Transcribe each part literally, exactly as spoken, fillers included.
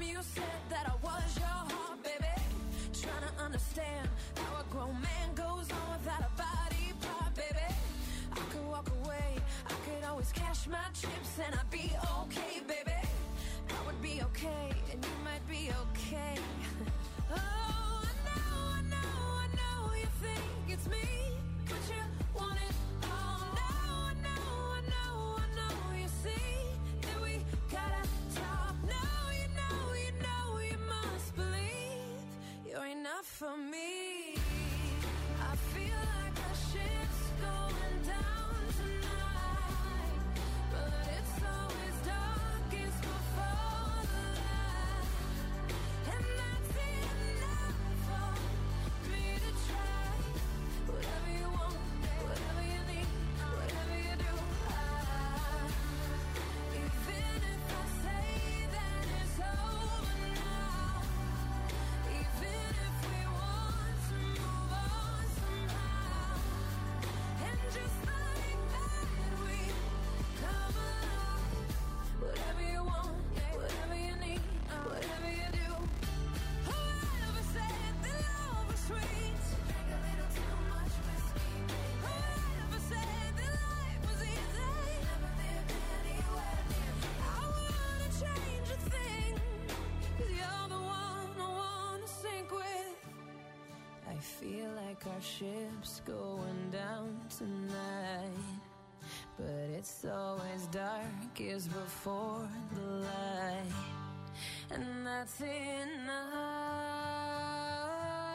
you said that I was your heart, baby. Trying to understand how a grown man goes on without a body part, baby. I could walk away, I could always cash my chips and I'd be okay, baby. I would be okay, and you might be okay. Oh, I know, I know, I know you think it's me, but you want it all. No, I know, I know, I know you see that we gotta talk. No, you know, you know, you must believe you're enough for me. I feel like our ship's going down tonight, but it's always darkest before the light, and that's enough for me to try. Whatever you want, whatever you need, whatever you do, I, even if I say that it's over now, even if we want to move on somehow, and just like that we come alive. Whatever you want, whatever you need, whatever you do. Whoever said that love was sweet? Drink a little too much whiskey, baby. Whoever said that life was easy? Never lived anywhere near me. I wouldn't change a thing, 'cause you're the one I wanna sink with. I feel like our ship's going down tonight, but it's always darkest before the light, and that's enough.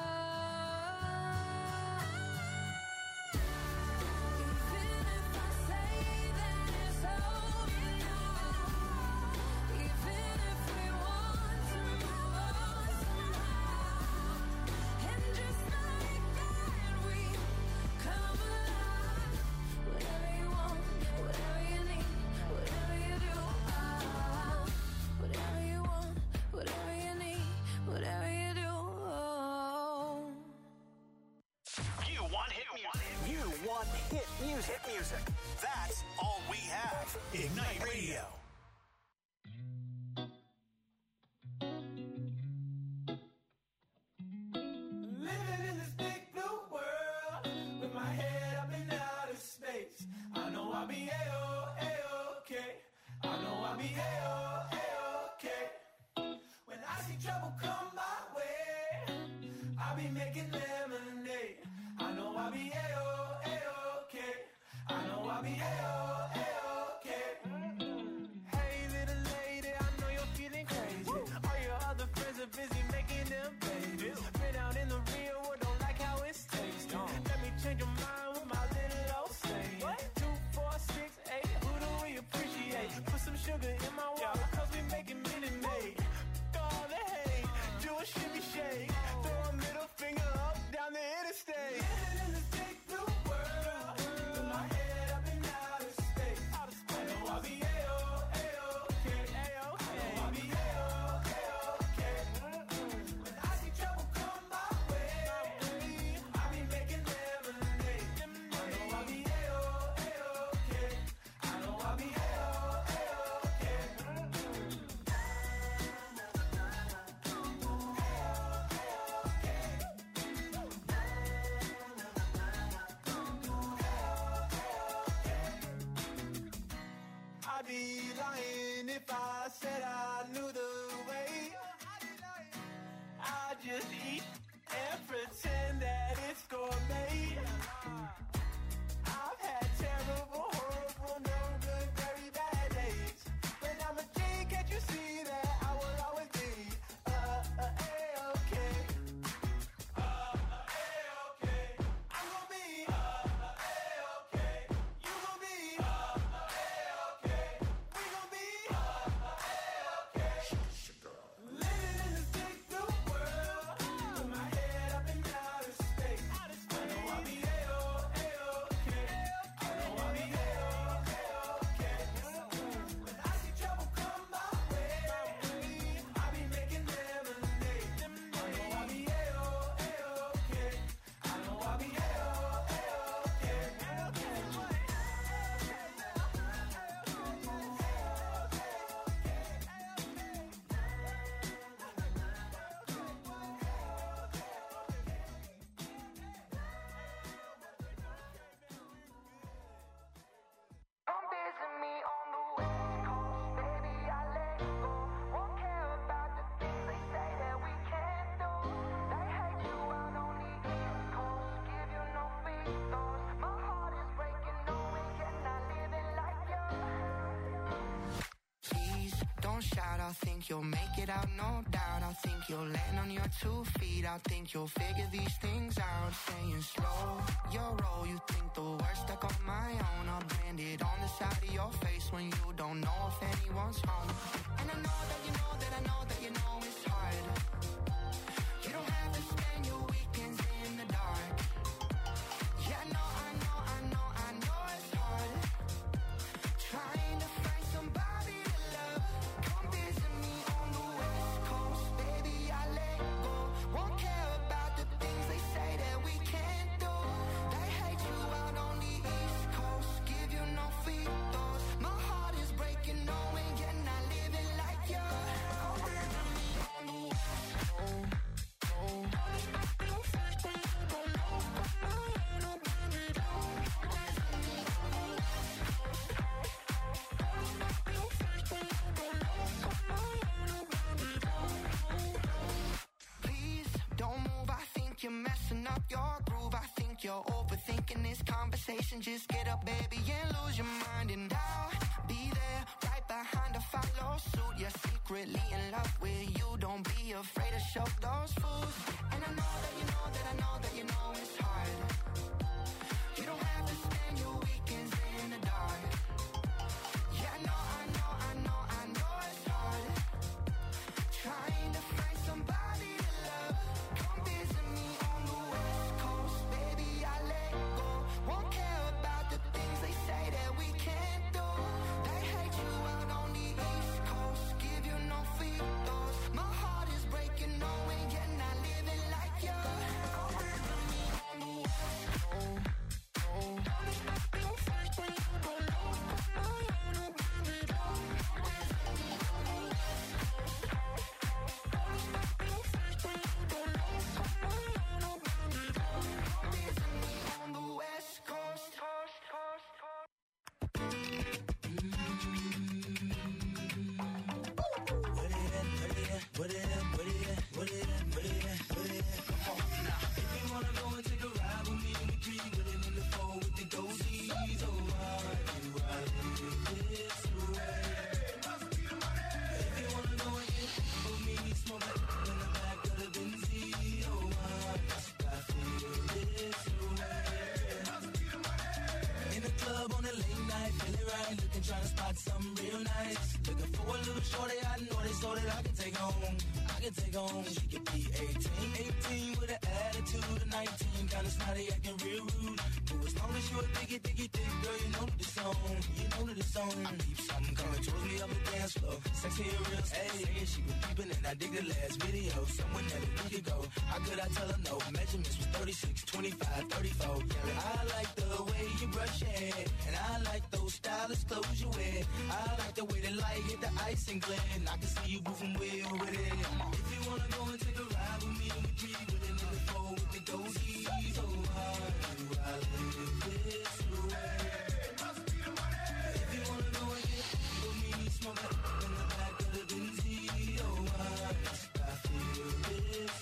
Even if I say that it's over now, even if we want to move on somehow, and just like that we come alive. Whatever you want, whatever you need, whatever you do, ah, whatever you want, whatever you need, whatever you do. Oh. You want hit music. You want hit music. Hit music. That's all we have. Ignite Radio. Living in this big blue world with my head up in outer space. I know I'll be A-O, A-okay. I know I'll be A-O, A-okay. When I see trouble come my way, I'll be making lemonade. I know I'll be A-O, A-okay. I know I'll be A-O, A-okay. think you'll make it out, no doubt. I think you'll land on your two feet. I think you'll figure these things out. Saying slow your roll, you think the worst stuck on my own. I'll brand it on the side of your face when you don't know if anyone's home. And I know that you know that I know that you know it's hard. You don't have to spend your weekends in the dark. Yeah, I know, I know, I know, I know it's hard. Trying to find somebody to love. Come visit me on the West Coast, baby, I let go. Won't care about the things they say that we can't do. They hate you out on the East Coast, give you no free throws. My heart is breaking, knowing you're not living like you. Come visit me on the West Coast. You're messing up your groove. I think you're overthinking this conversation. Just get up, baby, and lose your mind. And I'll be there right behind to follow suit. You're secretly in love with you. Don't be afraid to show those fools. And I know that you know that I know that you know it's hard. You don't have to spend your weekends in the dark. Yeah, I know, I know, I know, I know it's hard. Trying to find somebody to love. Come visit me on the West Coast, baby, I let go. Won't care about the things they say that we can't do. They hate you out on the East Coast, give you no free throws. My heart is breaking, knowing you're not living like you. Come visit me on the West Coast. Trying to spot something real nice. Looking for a little shorty I know they so that I can take home. I can take home. She could be eighteen, eighteen with an attitude of nineteen. Kinda snotty, acting real rude. But as long as you're a diggy, diggy, dick, girl, you know the song. You know the song. I peep something coming towards me up the dance floor. Sexy and real, hey, she was peeping and I dig the last video. Someone that a week ago. How could I tell her no? Measurements was thirty-six, twenty-five, thirty-four. Yeah, I like the way you brush your hair, and I like those stylish clothes you wear. I like the way the light hit the ice and glare, and I can see you moving way over there. If you wanna go and take a ride with me, we three with it in the four with the goatees. So hard do I live this way? If you wanna go and get with me, smoke it in the back of the Benzie. Oh, I feel this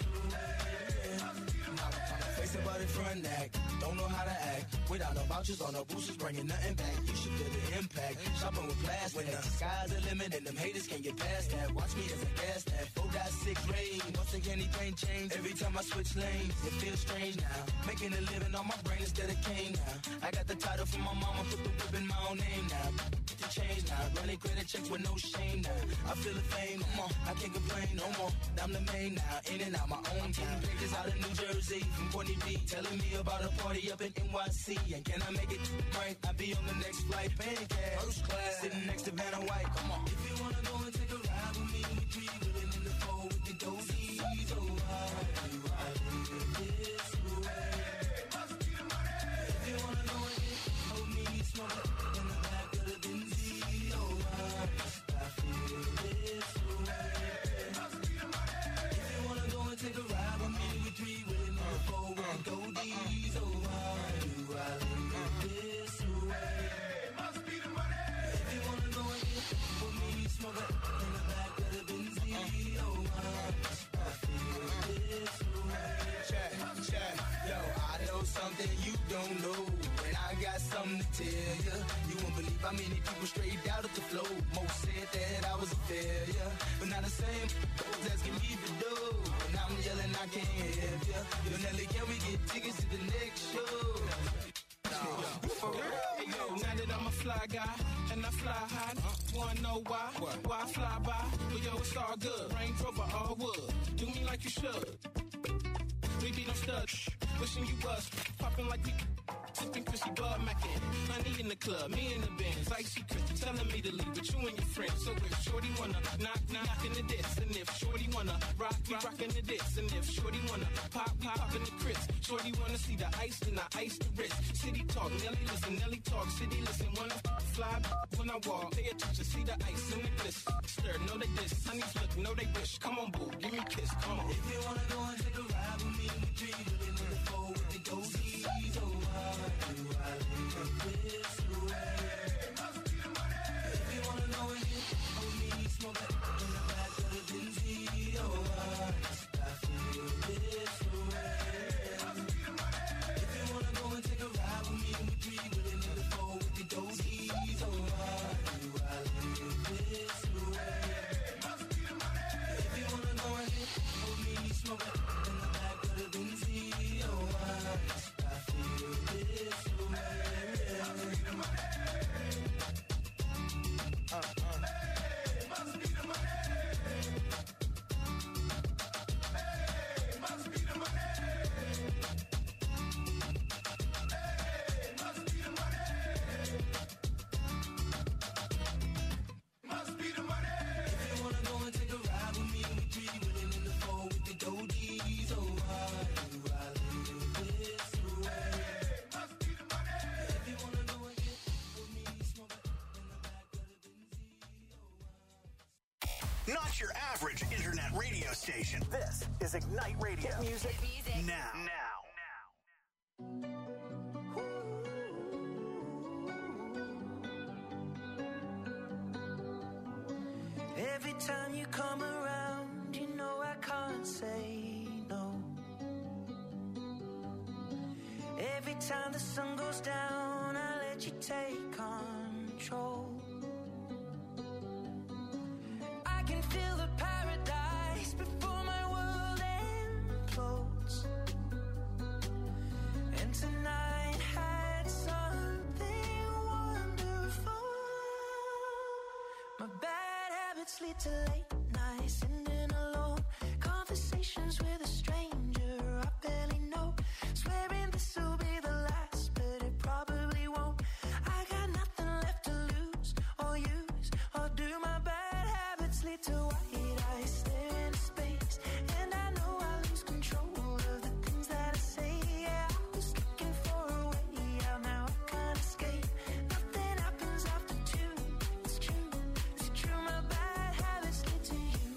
way. Face about it front act, don't know how to act. Without no vouchers or no boosters, bringing nothing back. You should feel the impact. Shopping with plastic. When the sky's the limit and them haters can't get past that. Watch me as I gas that. four point six rain. Once again, anything change. Every time I switch lanes, it feels strange now. Making a living on my brain instead of cane now. I got the title from my mama, put the whip in my own name now. Get the change now. Running credit checks with no shame now. I feel the fame, no more. I can't complain no more. I'm the main now. In and out my own town. Pictures out of New Jersey from Courtney B. Telling me about a party up in N Y C. And can I make it right? I'll be on the next flight, paying cash. First class, sitting next to Vanna White. Come on. If you wanna go and take a ride with me, we three willing in the four with the dozies. Oh, why do I live this way? If you wanna go and get with me, smoke it in the back of the Benzie. Oh, why I feel this way? If you wanna go and take a ride with me, we three willing in the four with the goldies. Oh, why do I live this way? If you wanna go and get with me, smoke it in the back of the Benzie. got something to tell ya. You won't believe how many people straight out of the flow. Most said that I was a failure, but now the same folks asking me to do. Now I'm yelling I can't help ya. Yo, Nelly, can we get tickets to the next show? No. For real? Hey, yo, now that I'm a fly guy and I fly high, wanna know why? What? Why I fly by? But yo, it's all good. Range Rover, all wood. Do me like you should. We be no studs, wishing you was popping like we sipping Chrissy Bud Mackin. Honey in the club, me in the Benz, icy Chrissy telling me to leave with you and your friends. So if Shorty wanna knock, knock in the diss, and if Shorty wanna rock, we rockin' the diss, and if Shorty wanna pop, we poppin' the Chris. Shorty wanna see the ice, then I ice the wrist. City talk, Nelly listen, Nelly talk, city listen. Wanna fly when I walk, pay attention, see the ice in the bliss. Stir, know they diss, honeys look, know they wish. Come on, boo, give me a kiss, come on. If you wanna go and take a ride with me. We dream really in the fold with the goatees. Oh, why do I live this way? Must be the money. If you wanna know it, hold me, smoke that in the back of the Benzie. Oh, why do I feel this way? Must be the money. If you wanna go and take a ride with me, we dream really in the fold with the goatees. Oh, why do I live this way? Must be the money. If you wanna know it, hold me, smoke that. Not your average internet radio station. This is Ignite Radio. Hit music, music. Now. Now. Every time you come around, you know I can't say no. Every time the sun goes down, I let you take control. Can feel the paradise before my world implodes. And tonight had something wonderful. My bad habits lead to late nights, sitting alone. Conversations with a stranger I barely know. Swearing this will be the last, but it probably won't. I got nothing left to lose or use or do. My bad lead to white eyes stare into space, and I know I lose control of the things that I say. Yeah, I was looking for a way out, now I can't escape. Nothing happens after two. It's true, it's true. My bad habits lead to you.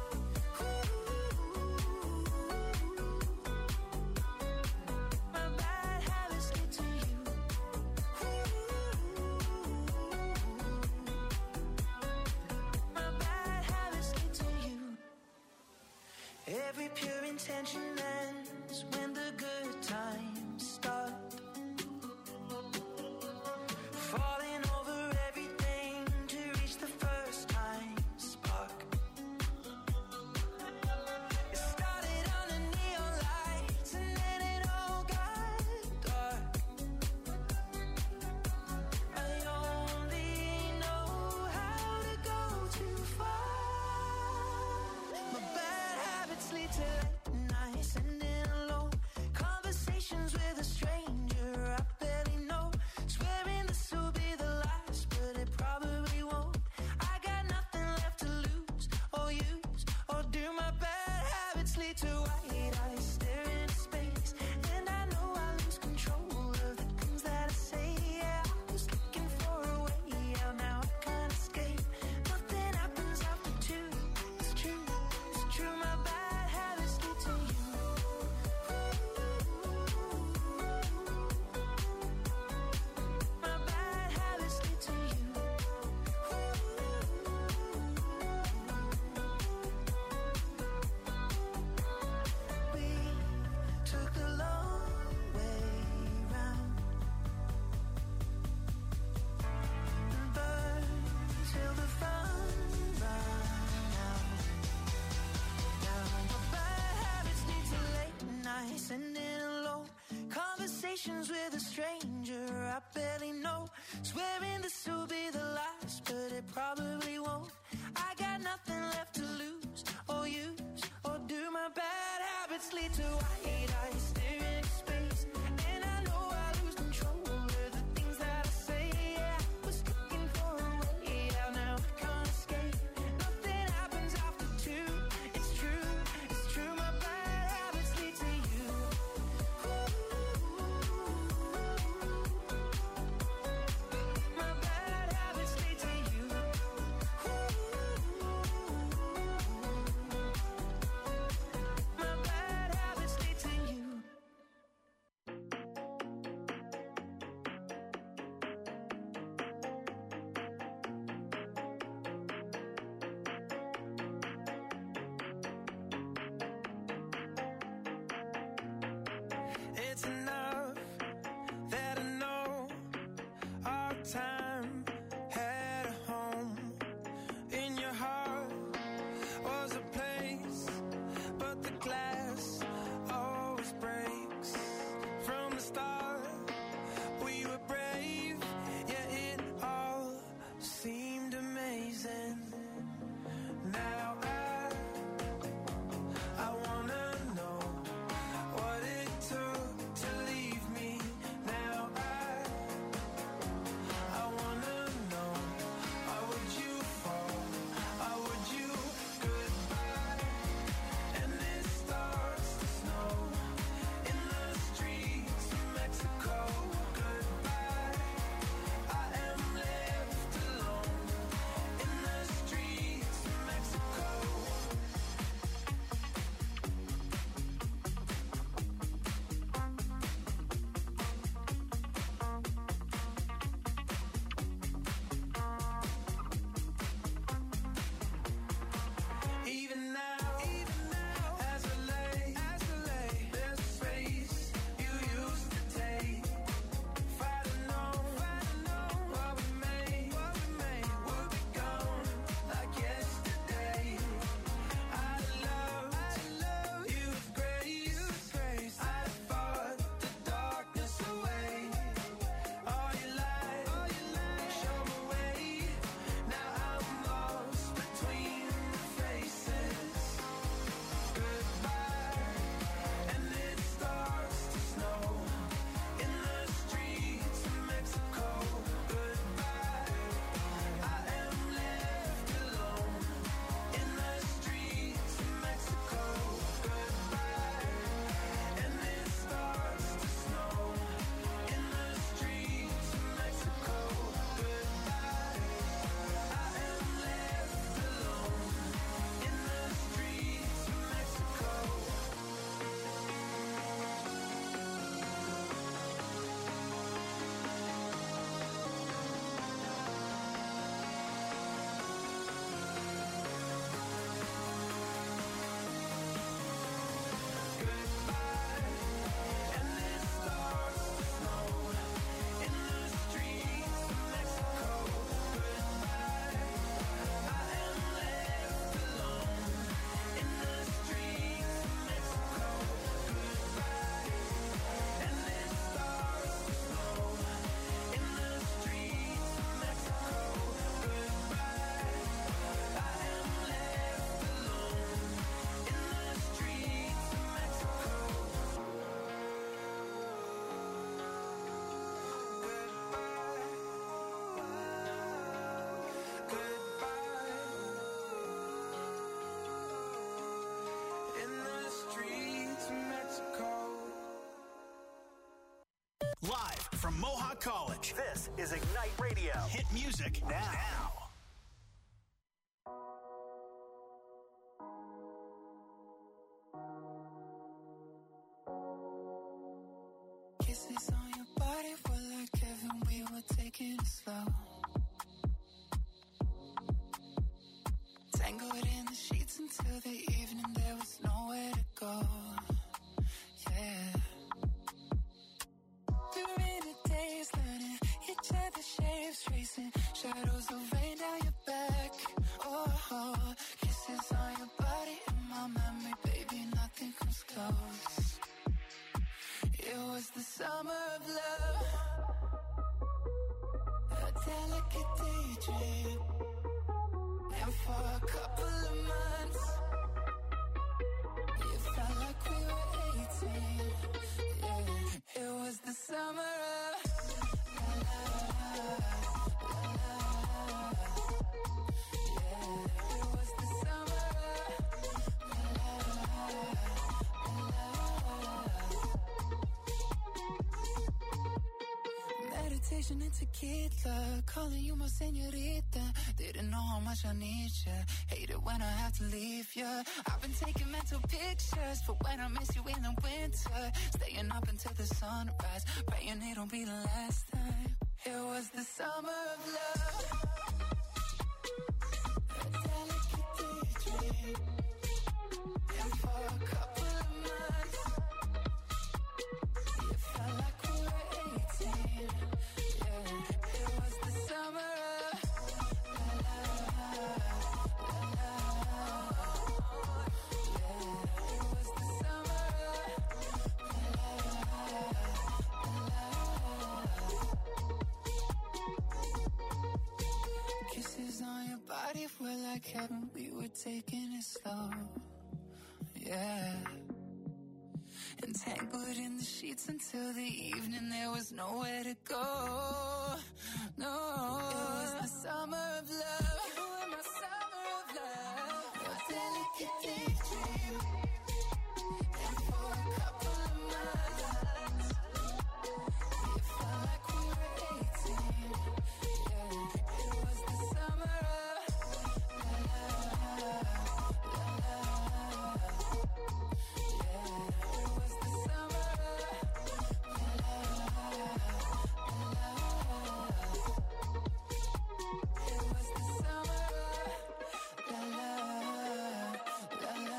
Ooh. My bad habits lead to you. Ooh. My bad habits lead to you. Every pure intention ends when the good times start. Falling over everything to reach the first time spark. It started on the neon lights and then it all got dark. I only know how to go too far. My bad habits lead to late nights, sitting alone. Conversations with a stranger I barely know. Swearing this will be the last, but it probably won't. I got nothing left to lose or use or do. My bad habits lead to white eyes stare into space, and I know I lose control of the things that I say. Yeah, I was looking for a way out, now I can't escape. Nothing happens after two. It's true, it's true. My bad habits lead to you. My bad habits lead to you. conversations with a stranger I barely know. Swearing this will be the last, but it probably won't. I got nothing left to lose or use or do. My bad habits lead to white eyes staring at space, and I know I lose control of the things that I say. Yeah, I was looking for a way out, now I can't escape. Nothing happens after two. It's true, it's true. My bad habits lead to you. My bad habits lead to you. My bad habits lead to you. It's enough that I know our time had a home. In your heart was a place, but the glass always breaks. From the start, we were brave, yet it all seemed amazing. Now I, I wanna know what it took to leave me. Now I, I wanna know, why would you fall? Why would you goodbye? And it starts to snow in the streets of Mexico. Goodbye, I am left alone in the streets of Mexico. Even now, even now, as I lay, as I lay, there's a space you used to take. If I'd have known, if I'd have known what we made, what we made would be gone like yesterday. I'd love, I'd love you with grace, you with grace. I'd fought the darkness away. All your light, all your light, show me way. Now I'm lost between the faces. Goodbye, and it starts to snow in the streets of Mexico. Goodbye, I am left alone in the streets of Mexico. Goodbye, and it starts to snow in the streets of Mexico. Goodbye, I am left alone in the streets of Mexico. Goodbye, and it starts to snow in the streets of Mexico. Goodbye, I am left alone in the streets of Mexico. Goodbye, and it starts to snow in the streets of Mexico. Goodbye, I am left alone in the streets of Mexico. Goodbye, in the streets of Mexico. Live from Mohawk College, this is Ignite Radio. Hit music now. Kisses on your body were like heaven, we were taking it slow. Tangled in the sheets until the evening, there was nowhere to go. Yeah. We're in the days learning each other's shapes, tracing shadows of rain down your back. Oh, kisses on your body in my memory, baby, nothing comes close. It was the summer of love. A delicate daydream. And for a couple of months, it felt like we were eighteen. Yeah, it was the summer of la la la la la. Yeah, it was the summer of la la la. Meditation and tequila, calling you my señorita. Didn't know how much I need ya. Hate it when I have to leave ya. I've been taking mental pictures for when I miss you in the winter. Staying up until the sunrise, praying it'll be the last time. It was the summer of love. A delicate daydream. And for a couple of months, it felt like we were eighteen. Yeah, it was the summer of la la la la. Yeah, it was the summer of la la la. Kisses on your body were like heaven. We were taking it slow. Yeah. Entangled in the sheets until the evening, there was nowhere to go. No, it was the summer of love. You were my summer of love. A delicate daydream. And for a couple of months, it felt like we were eighteen. Yeah, it was the summer of la la la la la. Yeah, it was the summer of la la la la. It was the summer of la la la la.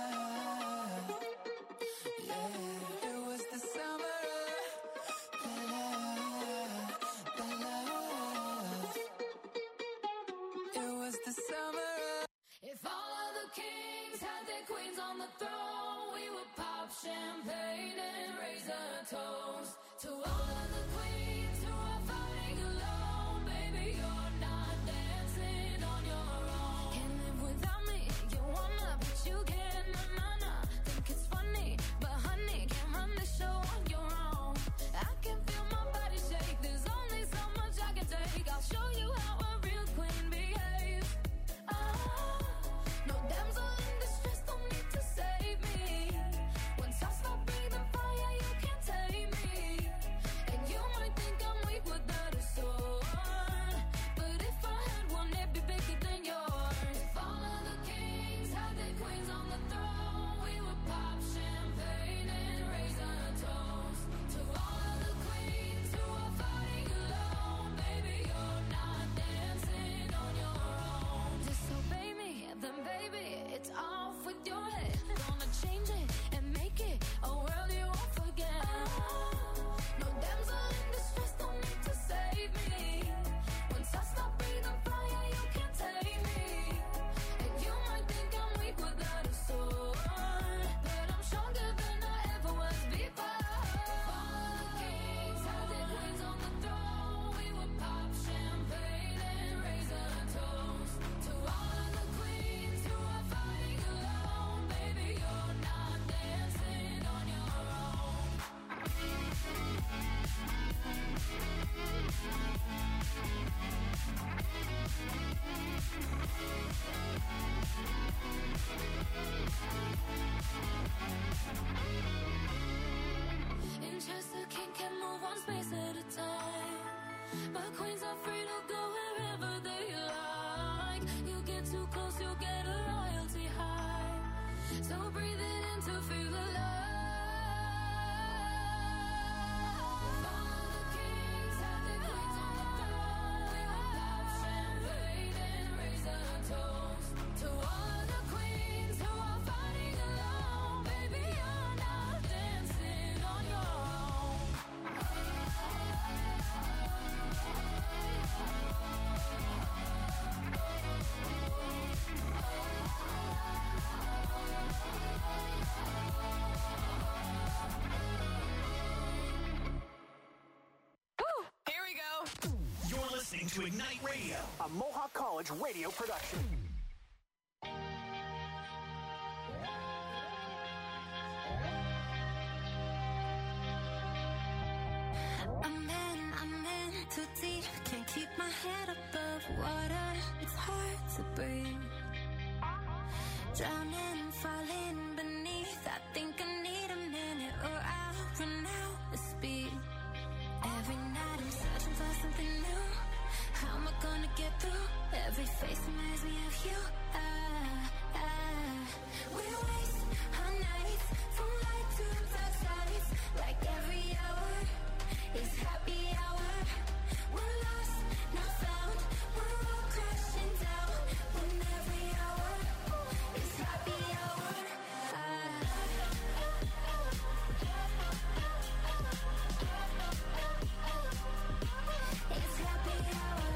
Yeah, it was the summer of la la la la. It was the summer of. If all of the kings had their queens on the throne, we would pop champagne and raise a toast to all of the queens who are fighting alone. Baby, you're not dancing on your own. Can't live without me, you wanna, but you can't. Na na na, think it's funny, but honey, can't run the show on your own. I can feel my body shake. There's only so much I can take. I'll show you how a real queen behaves. Ah, no damsel in distress, don't need to save me. Once I stop breathing fire, you can't tame me. And you might think I'm weak without a sword, but if I had one, it'd be bigger than yours. If all of the kings had their queens on the throne, we would pop champagne and raise a toast to all of the queens who are fighting alone. Baby, you're not dancing on your own. Disobey me, then baby, it's off with your head. Gonna change it and make it a world you won't forget. No damsel in distress, don't need to save me. Once I stop breathing fire, you can't take me. And you might think I'm weak without a sword, but I'm stronger than I ever was before. If all the kings had their queens on the throne, we would pop champagne and raise a toast to all of the queens who are fighting alone. Baby, you're not dancing on your own. In Chester, king can move one space at a time, but queens are free to go wherever they like. You get too close, you'll get a royalty high. So breathe it in to feel alive. If all of the kings had their queens on the throne, we would pop champagne and raise a toast to all of the queens who are fighting alone. Baby, you're not dancing on your own. to Ignite Radio, a Mohawk College radio production. I'm in, I'm in too deep. Can't keep my head above water. It's hard to breathe. Drowning, falling beneath. I think I need a minute or I'll run out of speed. Every night I'm searching for something new. How am I gonna get through? Every face reminds me of you. Ah, ah. We waste our nights from light to dark sides. Like every hour is happy hour. We're lost, not found. We're all crashing down. When every hour is happy hour. Ah. It's happy hour.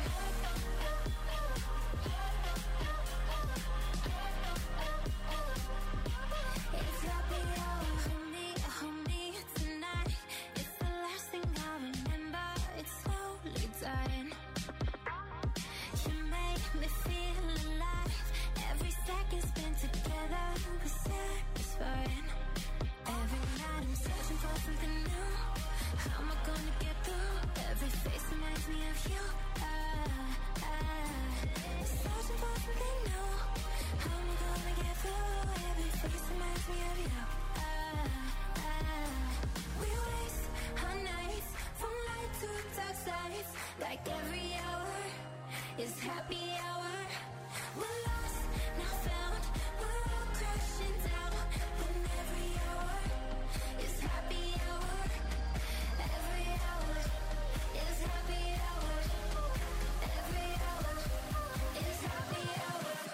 It's happy hour. Hold me, hold me tonight. It's the last thing I remember. It's slowly dying. You make me feel alive. Every second spent together was satisfying. Every night I'm searching for something new. How am I gonna get through? Every face reminds me of you. Ah, ah. Searching for something new. How am I gonna get through? Every face reminds me of you. Ah, ah. We waste our nights from light to dark sides. Like every hour is happy hour. We're lost, now found. We're all crashing down. When every hour is happy hour. Every hour is happy hour. Every hour is happy hour.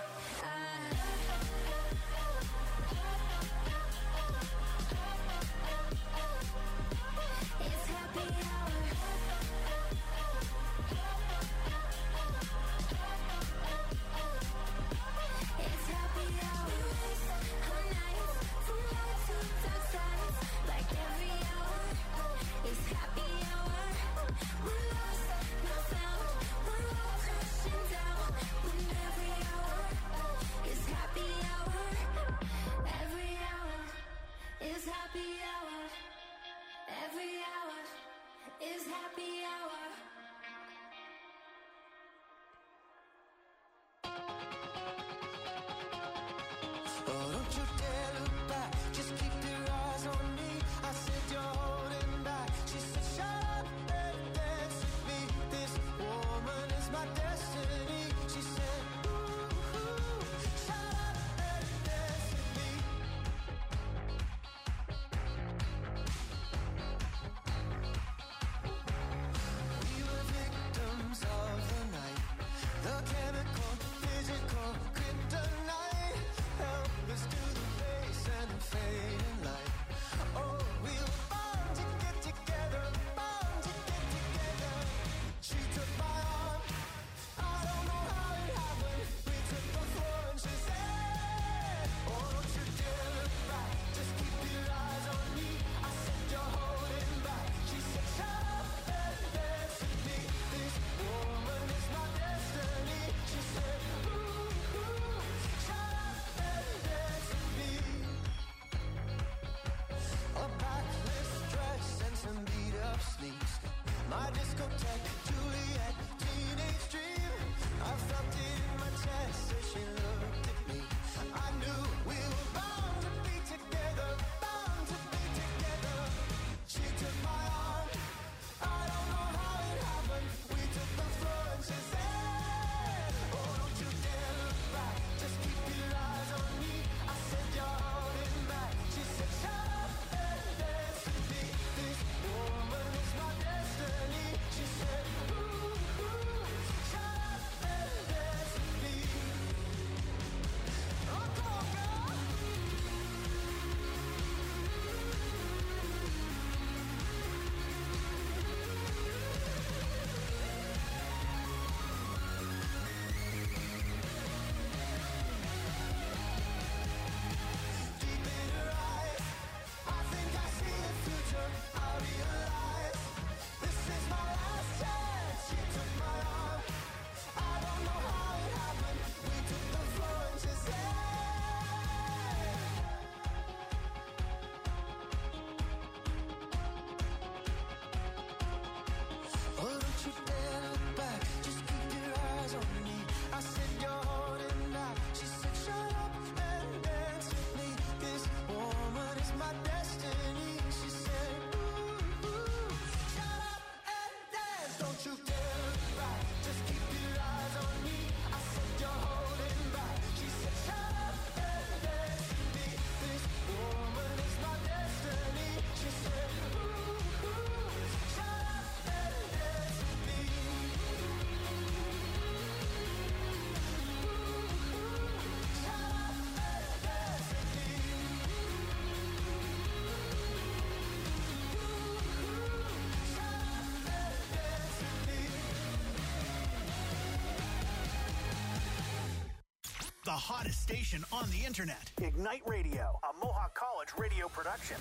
hottest station on the internet. Ignite Radio, a Mohawk College radio production.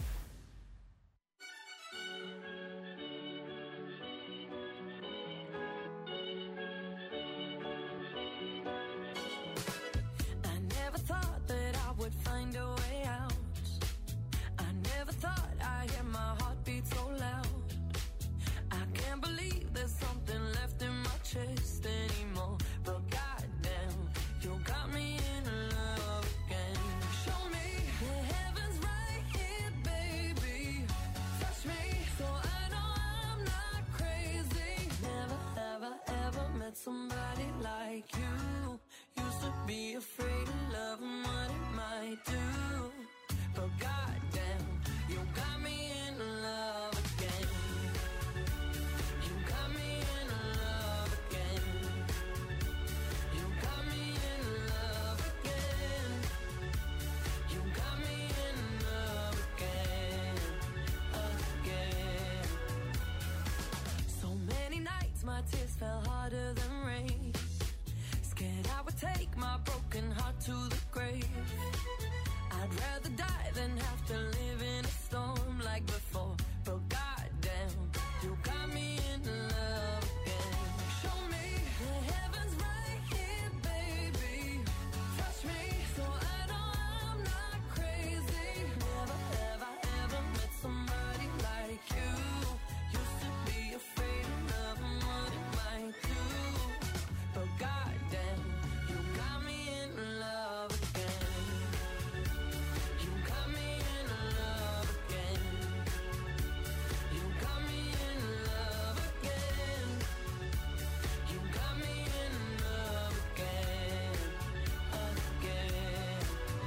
I never thought that I would find a way out. I never thought I'd hear my heartbeat so loud. I can't believe there's something left in my chest anymore. But goddamn, you got me in love again. Show me the heavens right here, baby. Touch me so I know I'm not crazy. Never, ever, ever met somebody like you. Used to be afraid of love and what it might do. But goddamn, you got me in love again. You got me in love again. You got me in love again. You got me in love again, again. So many nights my tears fell harder than rain. Scared I would take my broken heart to the grave. I'd rather die than have to live in a storm like before. But goddamn, you got me in love again. Show me the heavens right here, baby. Touch me so I know I'm not crazy. Never, ever, ever met somebody like you. Used to be afraid of love and what it might do. But goddamn, you got me in love again. You got me in love again. You got me in love again. You got me in love again, again.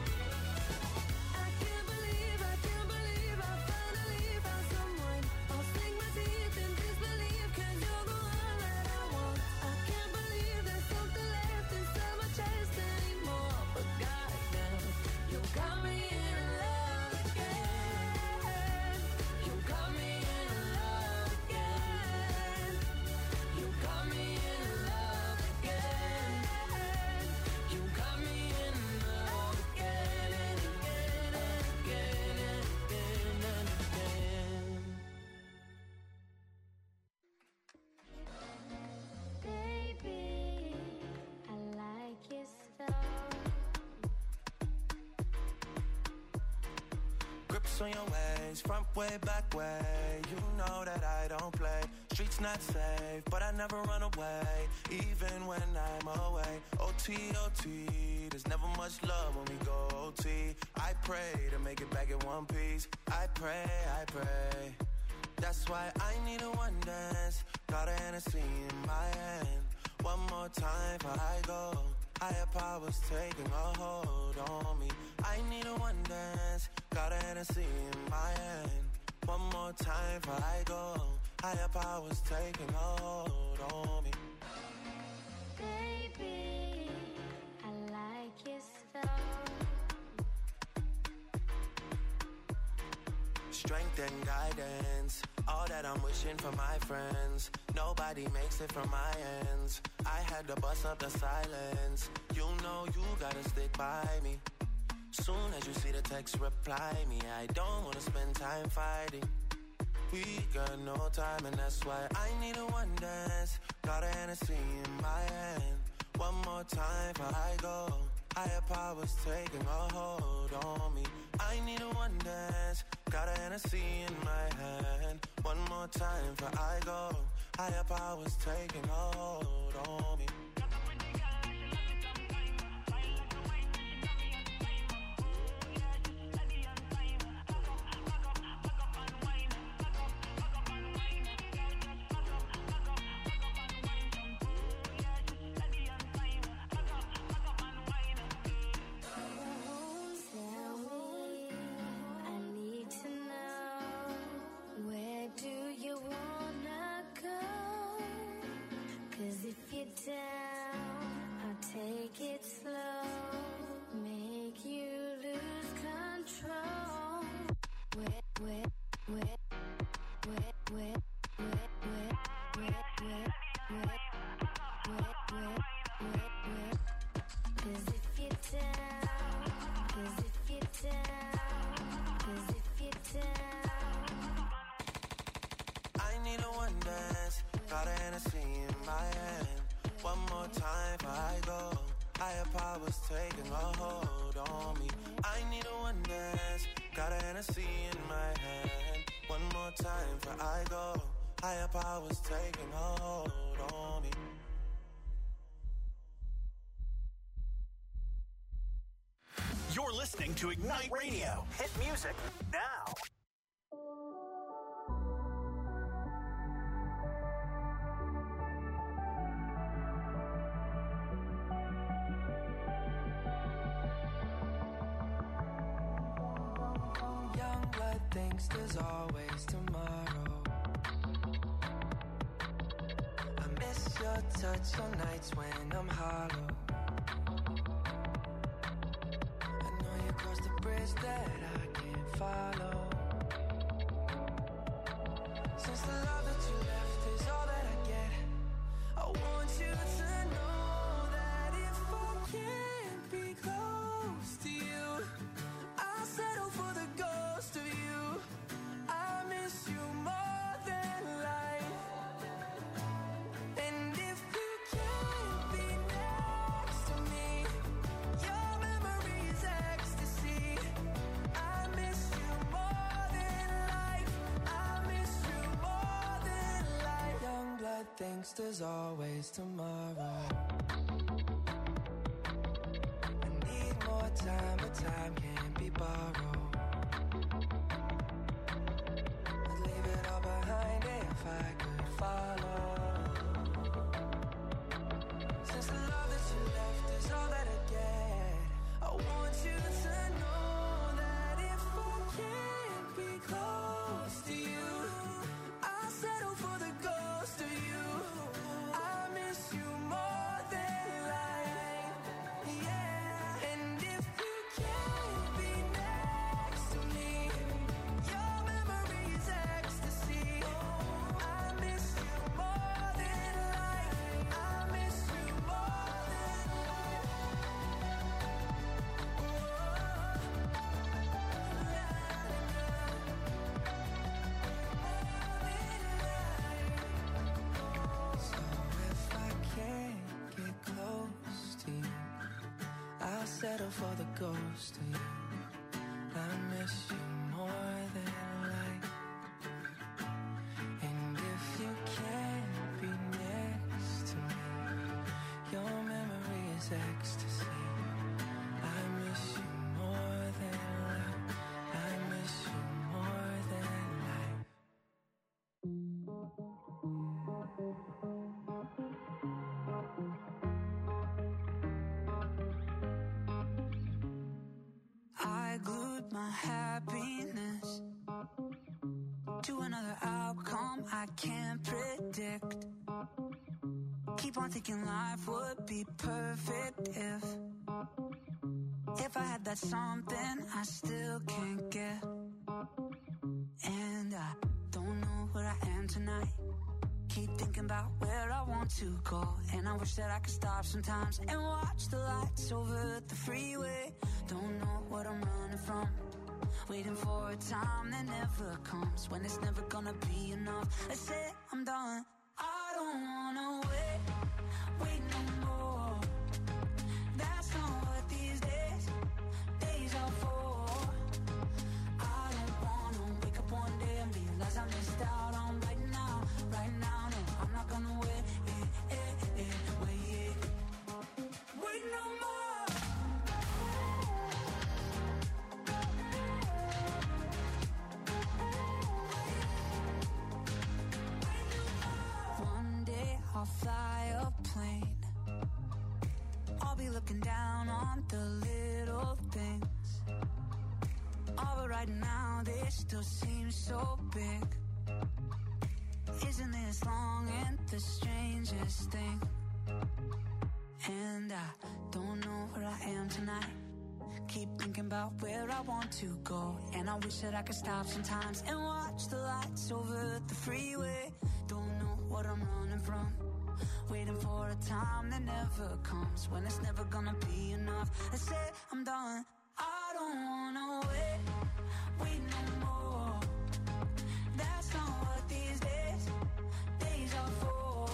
I can't believe, I can't believe I finally found someone. I'll sink my teeth in disbelief 'cause you're the one that I want. I can't believe there's something left inside my chest anymore. But goddamn, you got me in love again. You got me in love again. You got me in love again. You got me in love again and again and again and again and again. Baby, I like your stuff. Grips on your ways, front way, back way. You know that I don't play. Streets not safe, but I never run away, even when I'm away. O T, O T, there's never much love when we go O T. I pray to make it back in one piece. I pray, I pray. That's why I need a one dance. Got a Hennessy in my hand. One more time before I go. Higher powers taking a hold on me. I need a one dance. Got a Hennessy in my hand. One more time before I go. Higher powers taking a hold on me. Baby, I like your stuff. Strength and guidance, all that I'm wishing for my friends. Nobody makes it from my ends. I had to bust up the silence. You know you gotta stick by me. Soon as you see the text, reply me. I don't wanna spend time fighting. We got no time and that's why I need a one dance. Got a Hennessy in my hand. One more time before I go. Higher powers taking a hold on me. I need a one dance. Got a Hennessy in my hand. One more time before I go. Higher powers taking a hold on me. Tell me, I need to know, where do you wanna go? 'Cause if you're down Got a Hennessy in my hand. One more time before I go. Higher powers taking a hold on me. I need a one dance. Got a Hennessy in my hand. One more time before I go. Higher powers taking a hold on me. You're listening to Ignite Radio. Hit music now. Young blood thinks there's always tomorrow. I miss your touch on nights when I'm hollow. Cross the bridge that I can't follow. Since the love that you left is all that I get, I want you to know that if I can't be close to you, I'll settle for the ghost of you. I miss you more than life. And if you can't be next to me, your memories ecstasy. I miss you more than life. I miss you more than life. Young blood thinks there's always tomorrow. I need more time, but time can't be borrowed. I'd leave it all behind if I could follow. Since the love that you left is all that I get, I want you to know that if I can't be close to you, I'll settle for the ghost of you. I miss you more than life, yeah. And if you can't be next to me, your memories ecstasy. I miss you more than life. I miss you more than So if I can't get close to you, I'll settle for the ghost of you. I miss you more than life. And if you can't be next to me, your memory is ecstasy. I miss you more than life. I miss you more than life. I glued my happiness to another outcome I can't predict. Keep on thinking life would be perfect if If I had that something I still can't get. And I don't know where I am tonight. Keep thinking about where I want to go. And I wish that I could stop sometimes and watch the lights over the freeway. Don't know what I'm running from. Waiting for a time that never comes. When it's never gonna be enough. I say I'm done. I don't wanna wait, wait no more. That's not what these days, days are for. I don't wanna wake up one day and realize I missed out on right now, right now. No, I'm not gonna wait, eh, eh, eh, wait, wait no more. One day I'll fly a plane. I'll be looking down on the little things. Oh, but right now they still seem so big. Isn't this long and the strangest thing? And I don't know where I am tonight. Keep thinking about where I want to go. And I wish that I could stop sometimes and watch the lights over the freeway. Don't know what I'm running from. Waiting for a time that never comes. When it's never gonna be enough. I say I'm done. I don't wanna wait, wait no more. That's not what these days, days are for.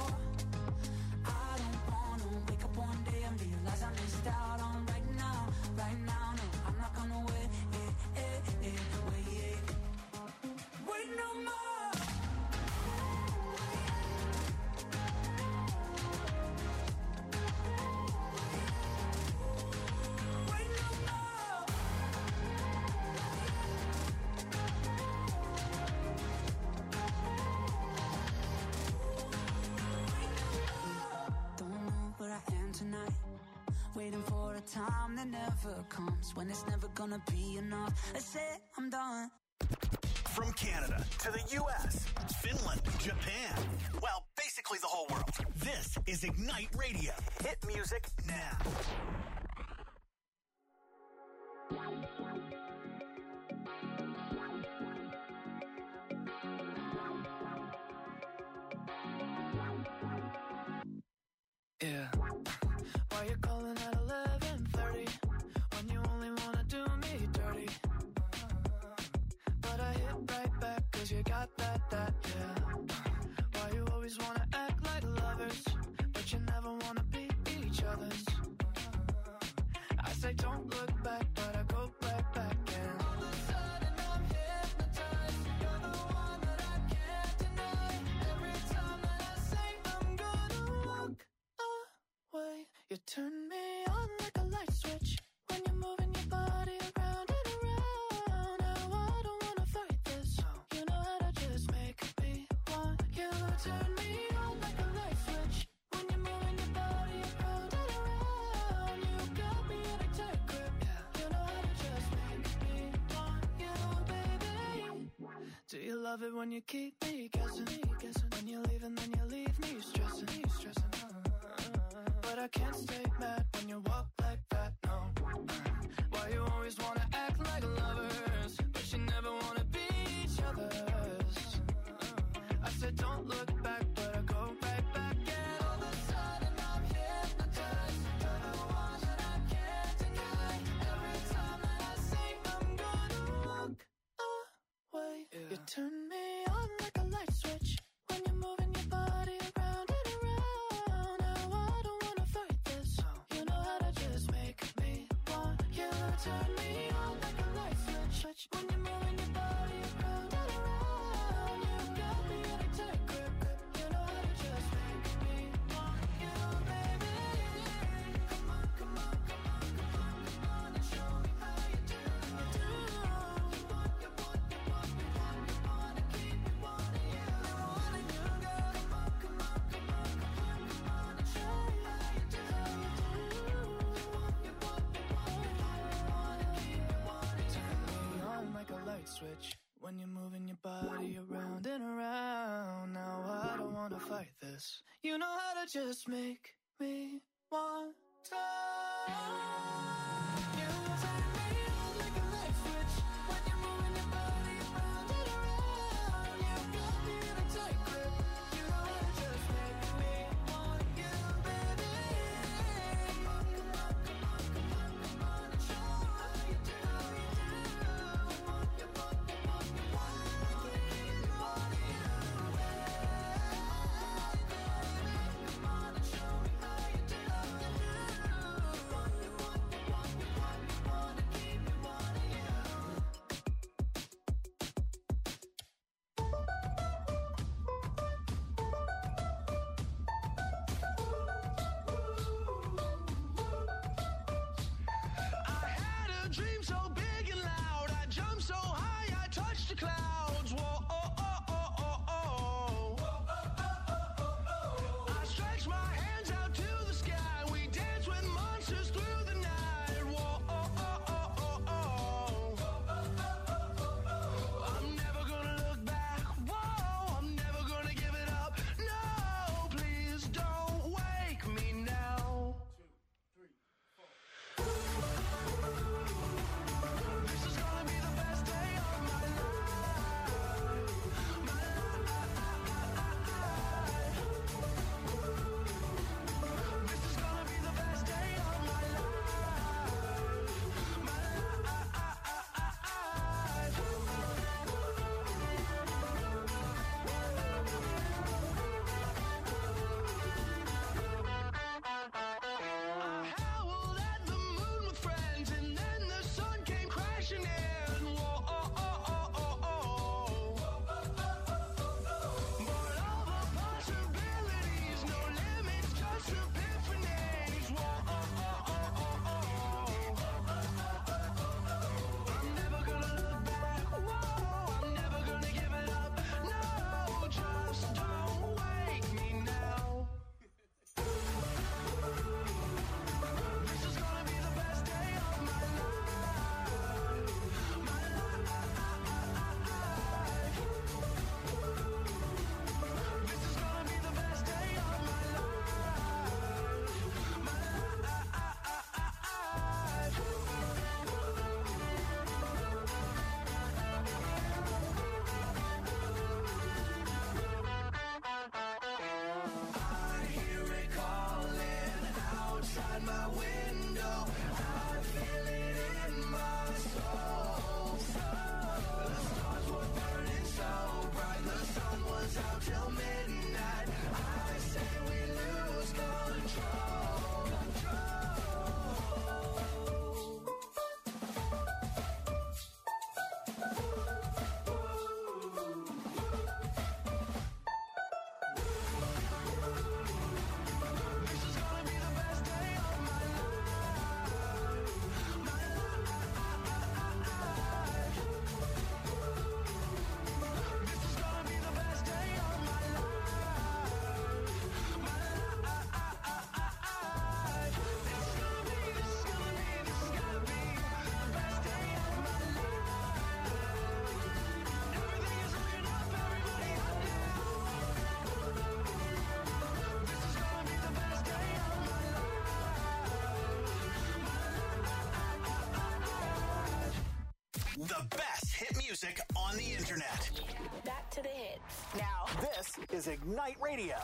time that never comes, when it's never gonna be enough. I said I'm done. From Canada to the U S, Finland, Japan, well, basically the whole world. This is Ignite Radio. Hit music now. Yeah. Why you calling at eleven thirty when you only wanna do me dirty? But I hit right back cause you got that, that, yeah. Why you always wanna act like lovers, but you never wanna be each other's? I say don't look back, but I go right back and all of a sudden I'm hypnotized. You're the one that I can't deny. Every time that I say I'm gonna walk away, you turn me on like a light switch when you're moving your body around and around. Now I don't wanna fight this. You know how to just make me want you. Turn me on like a light switch when you're moving your body around and around. You got me in a tight grip. You know how to just make me want you, baby. Do you love it when you keep me guessing? When you leave and then you leave me stressing. But I can't stay mad when you walk like that, no. Why you always wanna act like lovers, but you never wanna be each other's? I said don't look back, but I go right back. And all of a sudden I'm hypnotized. You're the one that I can't deny. Every time that I say I'm gonna walk away, yeah. You turn me on like a light switch when you're moving your body around and around. Now I don't wanna fight this. You know how to just make me want you. Turn me on like a light switch when you're moving your body around and around. You got me in a tight grip. You know how to just make me want you, baby. Come on, come on, come on, come on, come on and show me how you do. You want, you want, you want, you want, you want to keep me wanting you. Wanting you, girl. Come on, come on, come on, come on, come on and show me how you do. You want, you want, you want, you want, you want to keep me wanting you. Turn me on like a light switch when you're moving your body around and around. Now I don't wanna fight this. You know how to just make me want to. You turn me on like a light switch when you're moving your body around and around. You got me in a tight grip. You know how to just make me want you, baby. Come on, come on, come on, come on, come on and show me how you do. You want, you want, you want, you want to keep me wanting you. Come on and show me how you do. You want, you want, you want, you want, you want to keep me wanting you. I had a dream so big and loud. I jumped so high, I touched the clouds. Whoa, oh, oh, oh, oh, oh. I stretched my hands out to the sky. We danced with monsters through the night. Whoa, oh, oh, oh, oh, oh. I'm never gonna look back. Whoa, I'm never gonna give it up. No, please don't wake me now. The best hit music on the internet. Back to the hits. Now, This is Ignite Radio.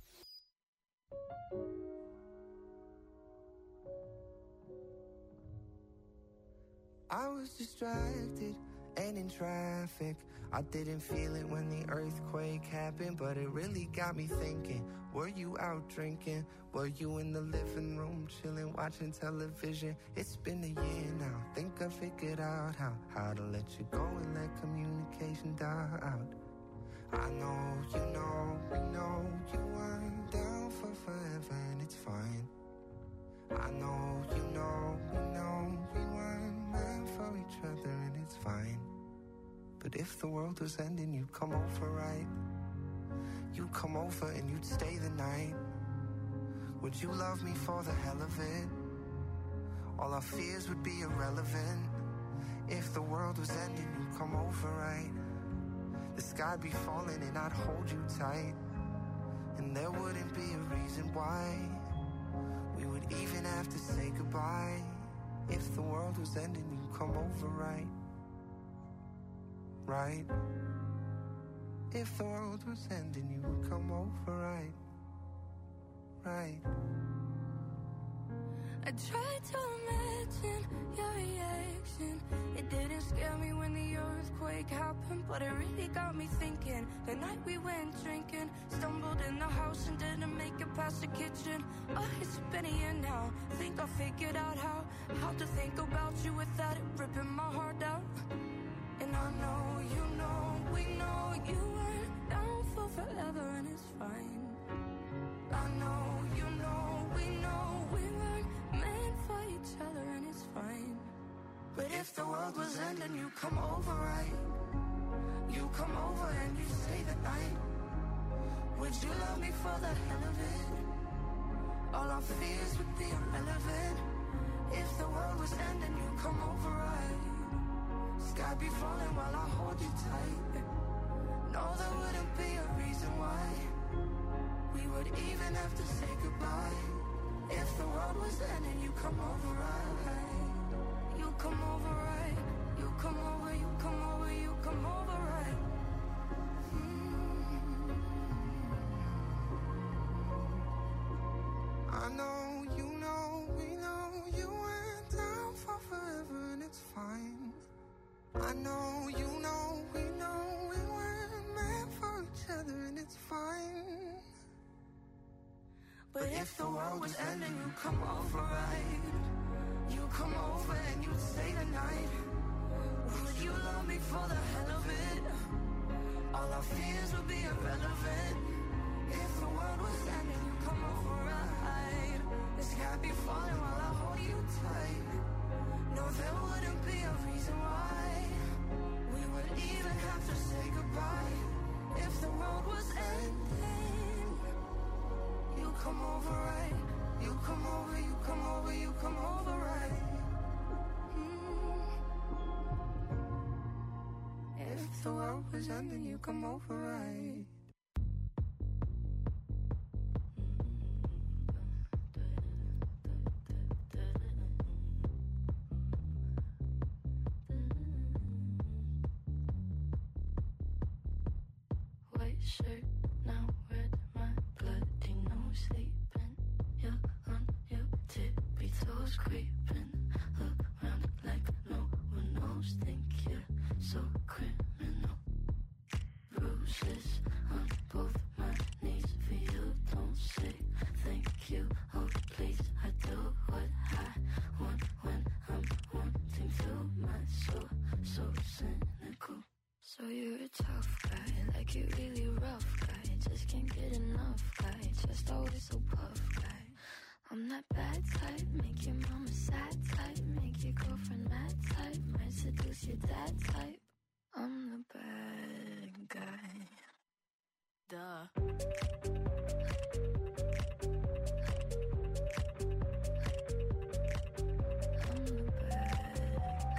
I was distracted and in traffic. I didn't feel it when the earthquake happened, but it really got me thinking. Were you out drinking? Were you in the living room chilling, watching television? It's been a year now. Think I figured out how, how to let you go and let communication die out. I know, you know, we know you weren't down for forever and it's fine. I know, you know, we know we weren't meant for each other and it's fine. But if the world was ending, you'd come over, right? You'd come over and you'd stay the night. Would you love me for the hell of it? All our fears would be irrelevant. If the world was ending, you'd come over, right? The sky'd be falling and I'd hold you tight. And there wouldn't be a reason why we would even have to say goodbye. If the world was ending, you'd come over, right? Right? If the world was ending, you would come over, right? Right? I tried to imagine your reaction. It didn't scare me when the earthquake happened, but it really got me thinking. The night we went drinking, stumbled in the house and didn't make it past the kitchen. Oh, it's been a year now. Think I figured out how How to think about you without it ripping my heart out. And I know, you know, we know you weren't down for forever and it's fine. I know, you know, we know we weren't meant for each other and it's fine. But if the world was ending, you come over, right? You come over and you stay the night. Would you love me for the hell of it? All our fears would be irrelevant. If the world was ending, you come over, right? Sky be falling while I hold you tight. No, there wouldn't be a reason why we would even have to say goodbye. If the world was ending, you come over, right? You come over, right? You come over, you come over, you come over, right? Mm. I know, you know, we know you went down for forever and it's fine. I know, you know, we know we weren't meant for each other and it's fine. But if the world was ending, you come over, right? You come over and you stay the night. Would you love me for the hell of it? All our fears would be irrelevant. If the world was ending, you come over, right? The sky be falling while I hold you tight. No, there wouldn't be a reason why we would even have to say goodbye. If the world was ending, you come over, right? You come over, you come over, you come over, right? Mm. If the world was ending, you come over, right? White shirt, now red, my bloody nose sleeping. You're on your tippy toes creeping around like no one knows. Think you're so criminal. Bruises on both my knees for you. Don't say thank you, oh please. I do what I want when I'm wanting to. My soul so cynical. So you're a tough guy, like you're really rough guy. Just can't get enough guy, just always so puff guy. I'm that bad type, make your mama sad type, make your girlfriend mad type, might seduce your dad type. I'm the bad guy. Duh. I'm the bad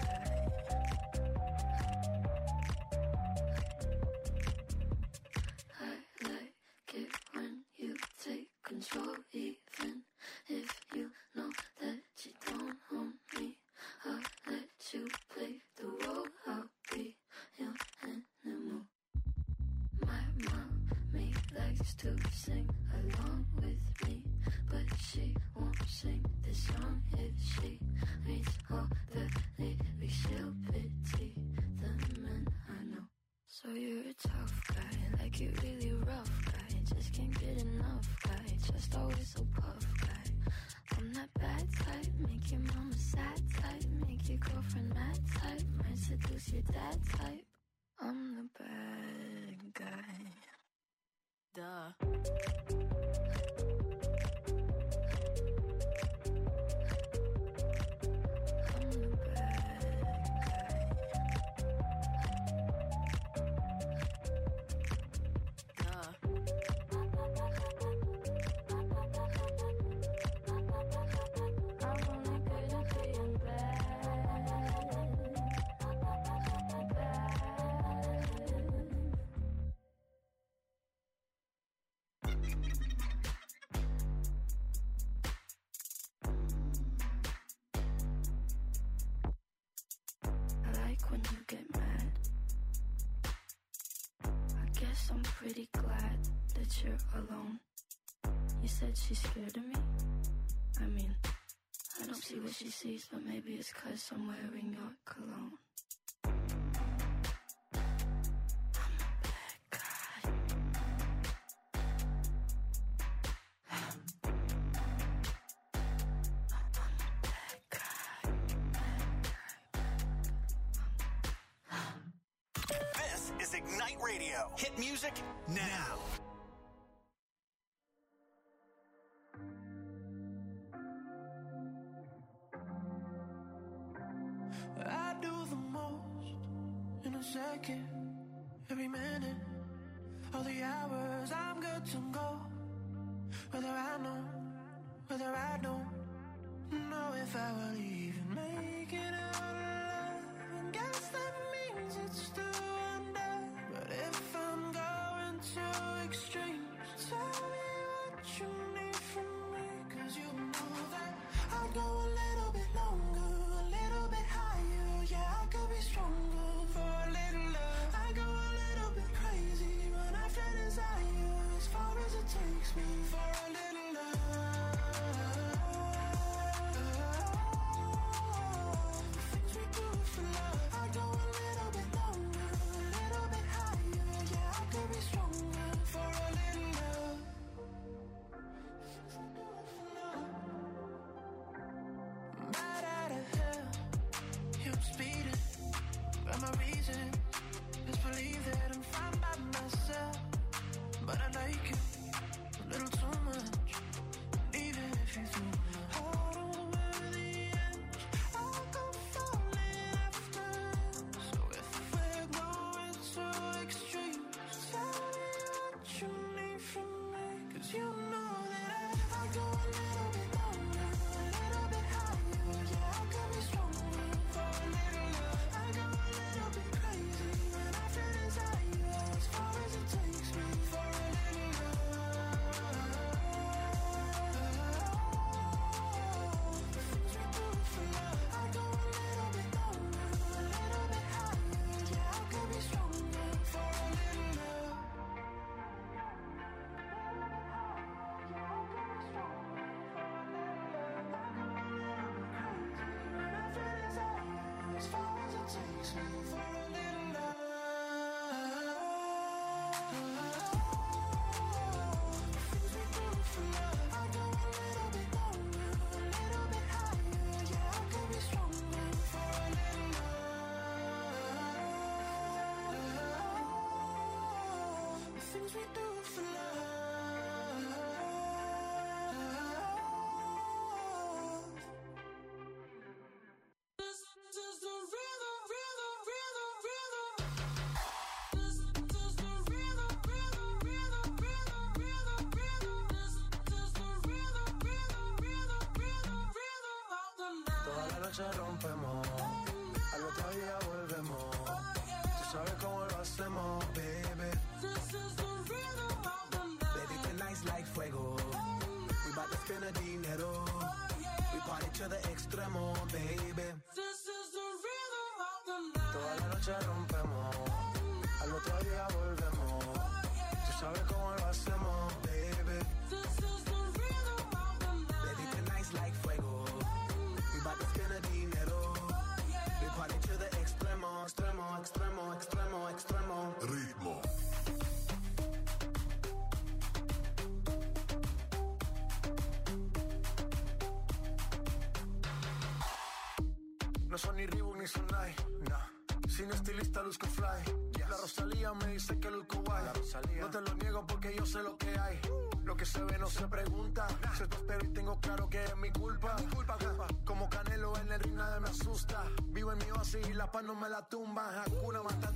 guy. I like it when you take control, even if you know that you don't own me. I'll let you play the role. I'll to sing along with me, but she won't sing this song if she reads all the lyrics. She'll pity the men I know. So you're a tough guy, like you really rough guy. Just can't get enough guy, just always so puff guy. I'm that bad type, make your mama sad type, make your girlfriend mad type, might seduce your dad type. I'm the bad guy. Duh. When you get mad, I guess I'm pretty glad that you're alone. You said she's scared of me. I mean, I don't see what she sees, but maybe it's 'cause I'm wearing your cologne. Ignite Radio. Hit music now. I do the most in a second, every minute, all the hours I'm good to go. Whether I know, whether I don't know if I will even make it out alive. And guess that means it's still. But if I'm going to extremes, tell me what you need from me. 'Cause you know that I'd go a little bit longer, a little bit higher. Yeah, I could be stronger for a little love. I go a little bit crazy when I feel desire, as far as it takes me for a little love. The things we do for love. I go a little bit longer, a little bit higher. Yeah, I could be stronger for a little love. Right out of hell, you speeding. But my reason is believe that I'm fine by myself. But I like you a little too much. Even if you threw my heart over the edge, I'll go falling after. So if we're going to extremes, tell me what you need from me. 'Cause you know that I, I go a little bit longer, a little bit higher. Yeah, I could be stronger for a little love. I go a little bit crazy when I feel desire, as far as it takes me for a little love. The things we do for love. I go a little bit longer, a little bit higher. Yeah, I could be stronger for a little love. As far as it takes me for a little love. The things we do for love. I go a little bit longer, a little bit higher. Yeah, I could be stronger for a little love. The things we do for love. This is the rhythm, rhythm, rhythm, rhythm. This is the rhythm, rhythm, rhythm, rhythm, rhythm, rhythm. This is the rhythm, rhythm, rhythm, rhythm, rhythm of the night. Toda la noche rompemos, al otro día volvemos. Tú sabes cómo lo hacemos, baby. This is the rhythm of the night. Baby, tonight's like fuego. We bout to spend a dinero. We party to the extremo, baby. This is the rhythm of the night. Toda la noche rompemos, al otro día volvemos. Tú sabes cómo lo hacemos, extremo, extremo, extremo, extremo. Ritmo. No son ni Reebok ni Sonai, no. Sin estilista luzco fly. Yes. La Rosalía me dice que luzco guay. No te lo niego porque yo sé lo que hay. Lo que se ve no se pregunta. Nah. Se te espero y tengo claro que es mi culpa. Mi culpa, culpa. Como Canelo en el ring nadie me asusta. Vivo en mi oasis y la paz no me la tumba. Hakuna Matata.